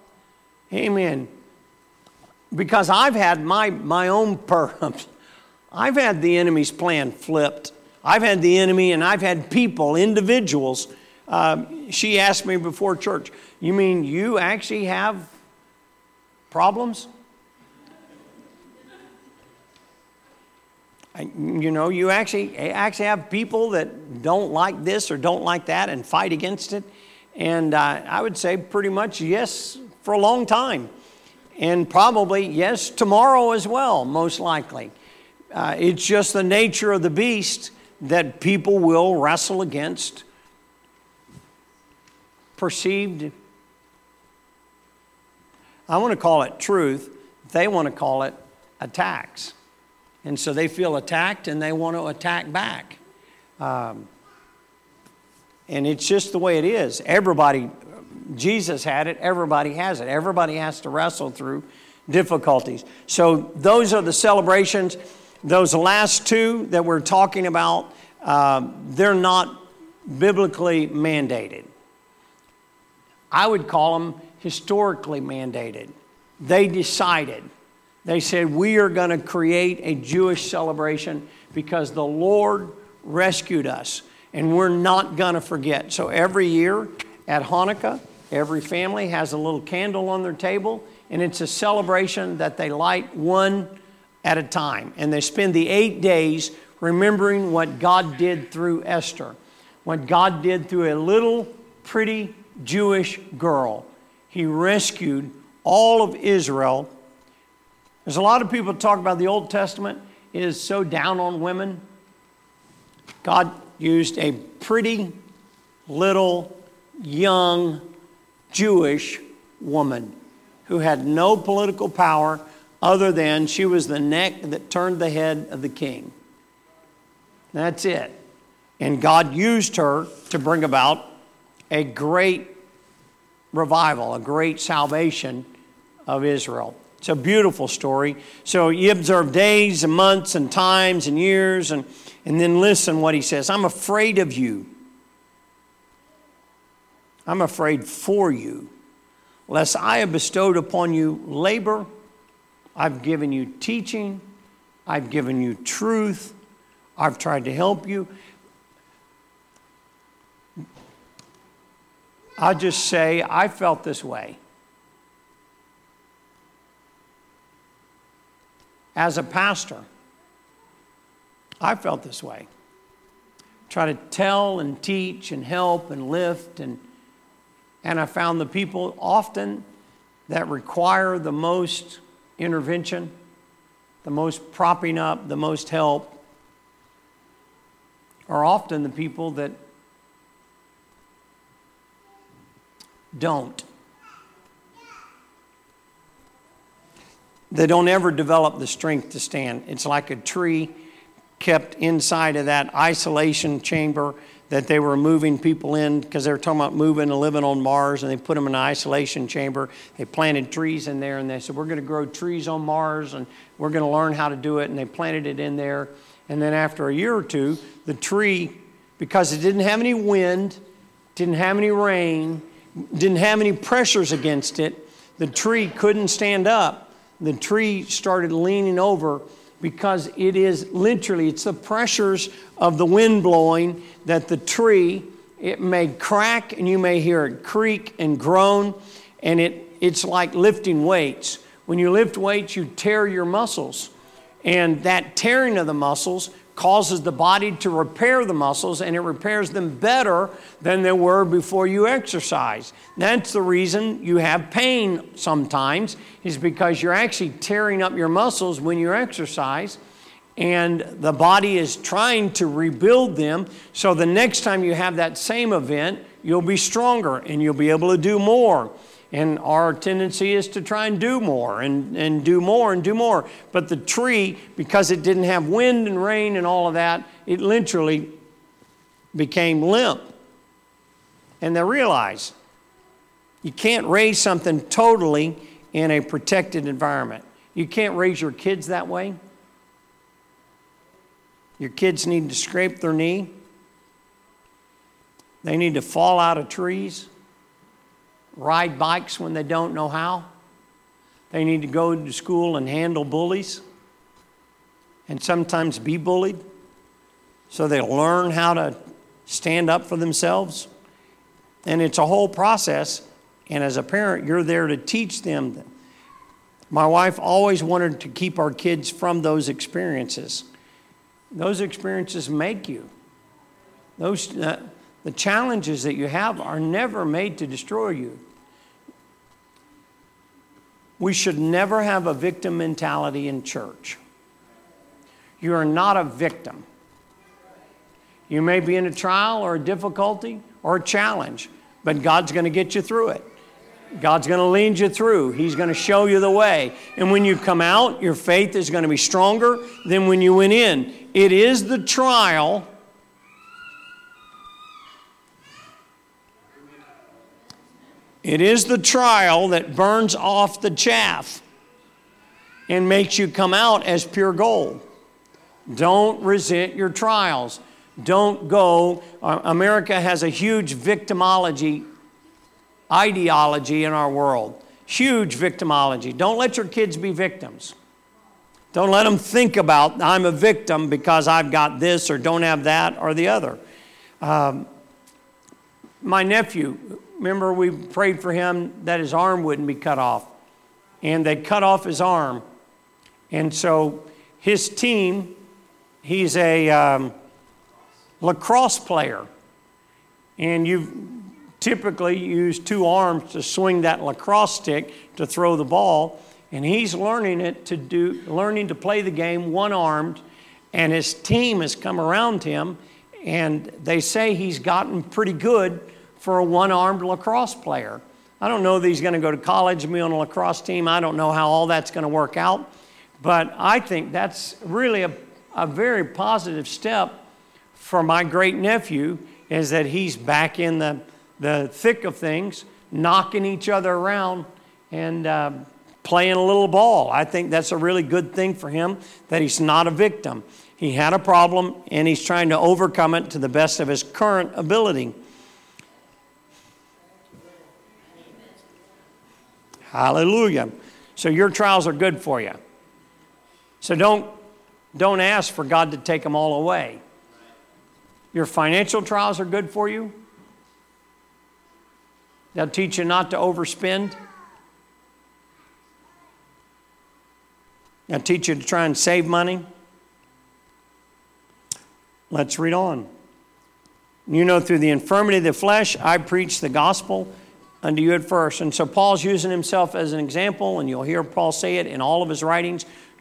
Amen. Because I've had my, my own Purim. I've had the enemy's plan flipped. I've had the enemy, and I've had people, individuals. Uh, she asked me before church, you mean you actually have problems? I, you know, you actually, actually have people that don't like this or don't like that and fight against it. And uh, I would say pretty much yes for a long time. And probably yes tomorrow as well, most likely. Uh, it's just the nature of the beast that people will wrestle against perceived, I want to call it truth, they want to call it attacks. And so they feel attacked and they want to attack back. Um, and it's just the way it is. Everybody, Jesus had it, everybody has it. Everybody has to wrestle through difficulties. So those are the celebrations. Those last two that we're talking about, uh, they're not biblically mandated. I would call them historically mandated. They decided. They said, we are going to create a Jewish celebration because the Lord rescued us, and we're not going to forget. So every year at Hanukkah, every family has a little candle on their table, and it's a celebration that they light one at a time. And they spend the eight days remembering what God did through Esther, what God did through a little pretty Jewish girl. He rescued all of Israel. There's a lot of people talk about the Old Testament is so down on women. God used a pretty little young Jewish woman who had no political power other than she was the neck that turned the head of the king. That's it. And God used her to bring about a great revival, a great salvation of Israel. It's a beautiful story. So you observe days and months and times and years, and, and then listen what he says. I'm afraid of you. I'm afraid for you, lest I have bestowed upon you labor. I've given you teaching. I've given you truth. I've tried to help you. I'll just say I felt this way. As a pastor, I felt this way. Try to tell and teach and help and lift, and and I found the people often that require the most intervention, the most propping up, the most help are often the people that don't. They don't ever develop the strength to stand. It's like a tree kept inside of that isolation chamber that they were moving people in, because they were talking about moving and living on Mars, and they put them in an isolation chamber. They planted trees in there, and they said, we're going to grow trees on Mars, and we're going to learn how to do it, and they planted it in there. And then after a year or two, the tree, because it didn't have any wind, didn't have any rain, didn't have any pressures against it, the tree couldn't stand up. The tree started leaning over, because it is literally, it's the pressures of the wind blowing that the tree, it may crack and you may hear it creak and groan, and it, it's like lifting weights. When you lift weights, you tear your muscles, and that tearing of the muscles causes the body to repair the muscles, and it repairs them better than they were before you exercise. That's the reason you have pain sometimes, is because you're actually tearing up your muscles when you exercise, and the body is trying to rebuild them, so the next time you have that same event, you'll be stronger and you'll be able to do more. And our tendency is to try and do more and, and do more and do more. But the tree, because it didn't have wind and rain and all of that, it literally became limp. And they realized you can't raise something totally in a protected environment. You can't raise your kids that way. Your kids need to scrape their knee. They need to fall out of trees. Ride bikes when they don't know how. They need to go to school and handle bullies and sometimes be bullied, so they learn how to stand up for themselves. And it's a whole process, and as a parent, you're there to teach them. My wife always wanted to keep our kids from those experiences. Those experiences make you. Those, uh, the challenges that you have are never made to destroy you. We should never have a victim mentality in church. You are not a victim. You may be in a trial or a difficulty or a challenge, but God's going to get you through it. God's going to lead you through. He's going to show you the way. And when you come out, your faith is going to be stronger than when you went in. It is the trial It is the trial that burns off the chaff and makes you come out as pure gold. Don't resent your trials. Don't go. Uh, America has a huge victimology ideology in our world. Huge victimology. Don't let your kids be victims. Don't let them think about, I'm a victim because I've got this or don't have that or the other. Um, my nephew, remember we prayed for him that his arm wouldn't be cut off. And they cut off his arm. And so his team, he's a um, lacrosse player. And you typically use two arms to swing that lacrosse stick to throw the ball. And he's learning it to do, learning to play the game one-armed. And his team has come around him. And they say he's gotten pretty good for a one-armed lacrosse player. I don't know that he's going to go to college and be on a lacrosse team. I don't know how all that's going to work out. But I think that's really a, a very positive step for my great-nephew, is that he's back in the, the thick of things, knocking each other around and uh, playing a little ball. I think that's a really good thing for him, that he's not a victim. He had a problem, and he's trying to overcome it to the best of his current ability. Hallelujah. So your trials are good for you. So don't, don't ask for God to take them all away. Your financial trials are good for you. They'll teach you not to overspend. They'll teach you to try and save money. Let's read on. You know, through the infirmity of the flesh, I preach the gospel unto you at first. And so Paul's using himself as an example, and you'll hear Paul say it in all of his writings.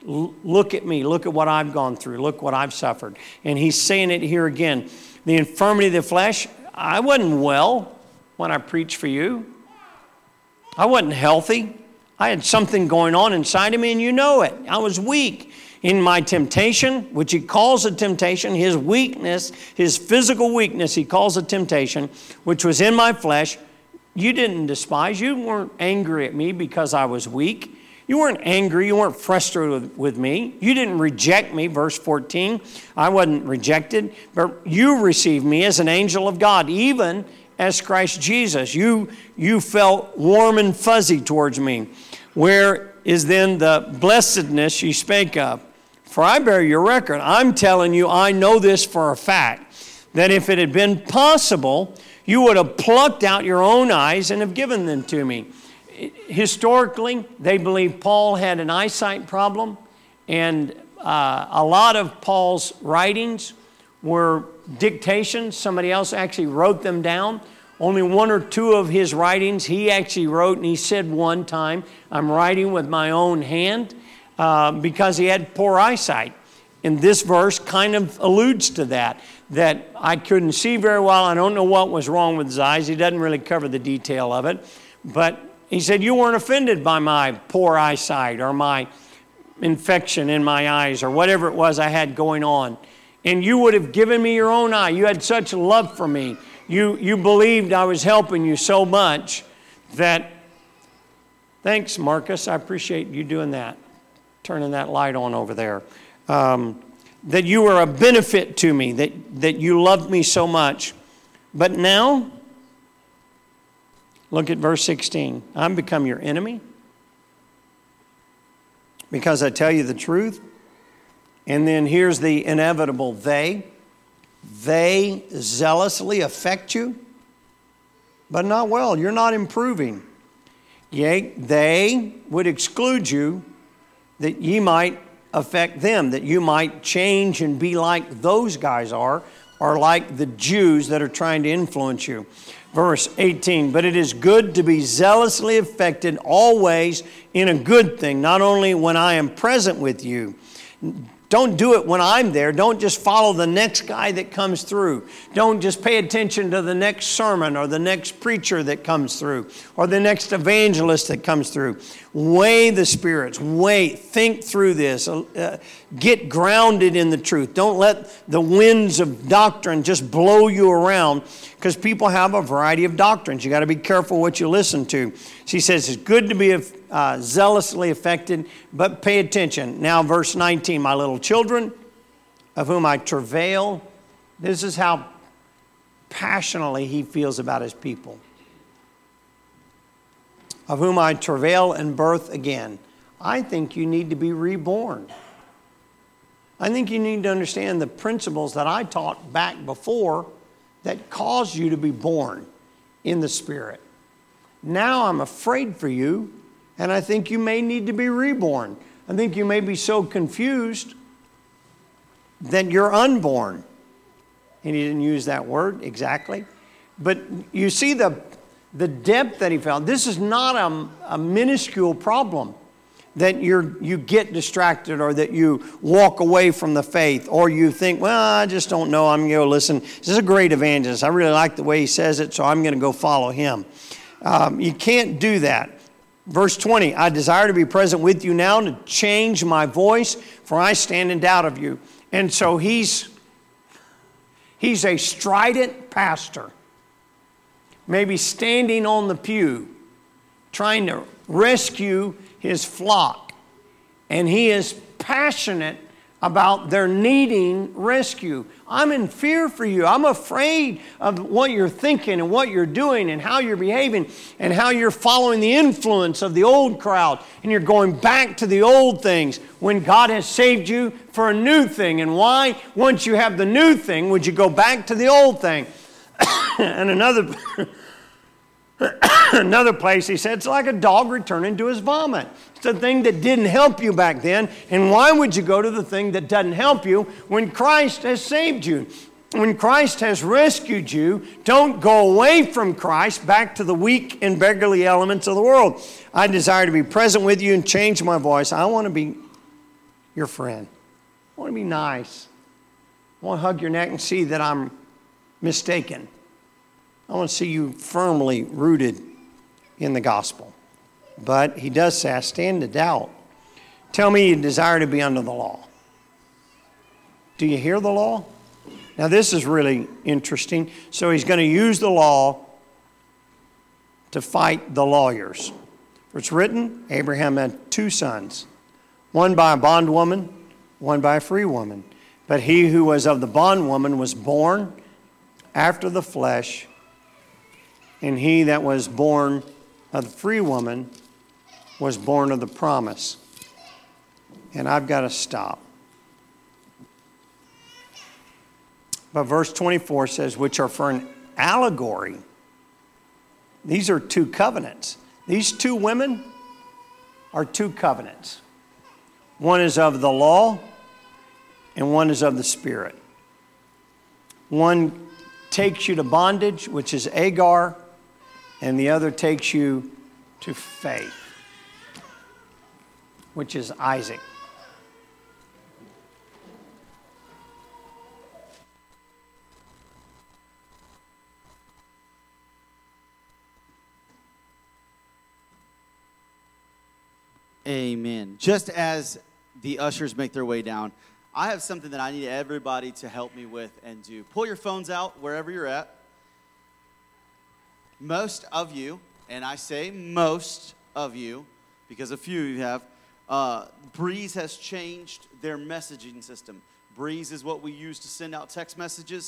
L- look at me. Look at what I've gone through. Look what I've suffered. And he's saying it here again. The infirmity of the flesh, I wasn't well when I preached for you. I wasn't healthy. I had something going on inside of me, and you know it. I was weak. In my temptation, which he calls a temptation, his weakness, his physical weakness, he calls a temptation, which was in my flesh, you didn't despise. You weren't angry at me because I was weak. You weren't angry. You weren't frustrated with, with me. You didn't reject me, verse fourteen. I wasn't rejected, but you received me as an angel of God, even as Christ Jesus. You, you felt warm and fuzzy towards me. Where is then the blessedness you spake of? For I bear your record. I'm telling you, I know this for a fact, that if it had been possible, you would have plucked out your own eyes and have given them to me. Historically, they believe Paul had an eyesight problem, and uh, a lot of Paul's writings were dictations. Somebody else actually wrote them down. Only one or two of his writings he actually wrote, and he said one time, I'm writing with my own hand, uh, because he had poor eyesight. And this verse kind of alludes to that, that I couldn't see very well. I don't know what was wrong with his eyes. He doesn't really cover the detail of it. But he said, you weren't offended by my poor eyesight or my infection in my eyes or whatever it was I had going on. And you would have given me your own eye. You had such love for me. You, you believed I was helping you so much that, thanks, Marcus. I appreciate you doing that, turning that light on over there. Um, that you were a benefit to me, that, that you loved me so much. But now, look at verse sixteen. I'm become your enemy because I tell you the truth. And then here's the inevitable they. They zealously affect you, but not well. You're not improving. Yea, they would exclude you that ye might affect them, that you might change and be like those guys are, or like the Jews that are trying to influence you. Verse eighteen, but it is good to be zealously affected always in a good thing, not only when I am present with you. Don't do it when I'm there. Don't just follow the next guy that comes through. Don't just pay attention to the next sermon or the next preacher that comes through or the next evangelist that comes through. Weigh the spirits. Wait. Think through this. Uh, get grounded in the truth. Don't let the winds of doctrine just blow you around, because people have a variety of doctrines. You got to be careful what you listen to. She says it's good to be uh, zealously affected, but pay attention. Now, verse nineteen, my little children, of whom I travail. This is how passionately he feels about his people. Of whom I travail and birth again. I think you need to be reborn. I think you need to understand the principles that I taught back before that caused you to be born in the Spirit. Now I'm afraid for you, and I think you may need to be reborn. I think you may be so confused that you're unborn. And he didn't use that word exactly. But you see the, the depth that he found. This is not a, a minuscule problem, that you're, you get distracted or that you walk away from the faith, or you think, well, I just don't know. I'm going to go listen. This is a great evangelist. I really like the way he says it, so I'm going to go follow him. Um, you can't do that. Verse twenty, I desire to be present with you now to change my voice, for I stand in doubt of you. And so he's, he's a strident pastor, maybe standing on the pew, trying to rescue his flock. And he is passionate about their needing rescue. I'm in fear for you. I'm afraid of what you're thinking and what you're doing and how you're behaving and how you're following the influence of the old crowd, and you're going back to the old things when God has saved you for a new thing. And why, once you have the new thing, would you go back to the old thing? And another Another place, he said, it's like a dog returning to his vomit. It's the thing that didn't help you back then. And why would you go to the thing that doesn't help you when Christ has saved you? When Christ has rescued you, don't go away from Christ back to the weak and beggarly elements of the world. I desire to be present with you and change my voice. I want to be your friend. I want to be nice. I want to hug your neck and see that I'm mistaken. I want to see you firmly rooted in the gospel. But he does say, I stand to doubt. Tell me you desire to be under the law. Do you hear the law? Now this is really interesting. So he's going to use the law to fight the lawyers. For it's written, Abraham had two sons, one by a bondwoman, one by a free woman. But he who was of the bondwoman was born after the flesh, and he that was born of the free woman was born of the promise. And I've got to stop. But verse twenty-four says, which are for an allegory. These are two covenants. These two women are two covenants. One is of the law, and one is of the Spirit. One takes you to bondage, which is Agar, and the other takes you to faith, which is Isaac. Amen. Just as the ushers make their way down, I have something that I need everybody to help me with and do. Pull your phones out wherever you're at. Most of you, and I say most of you, because a few of you have, uh, Breeze has changed their messaging system. Breeze is what we use to send out text messages.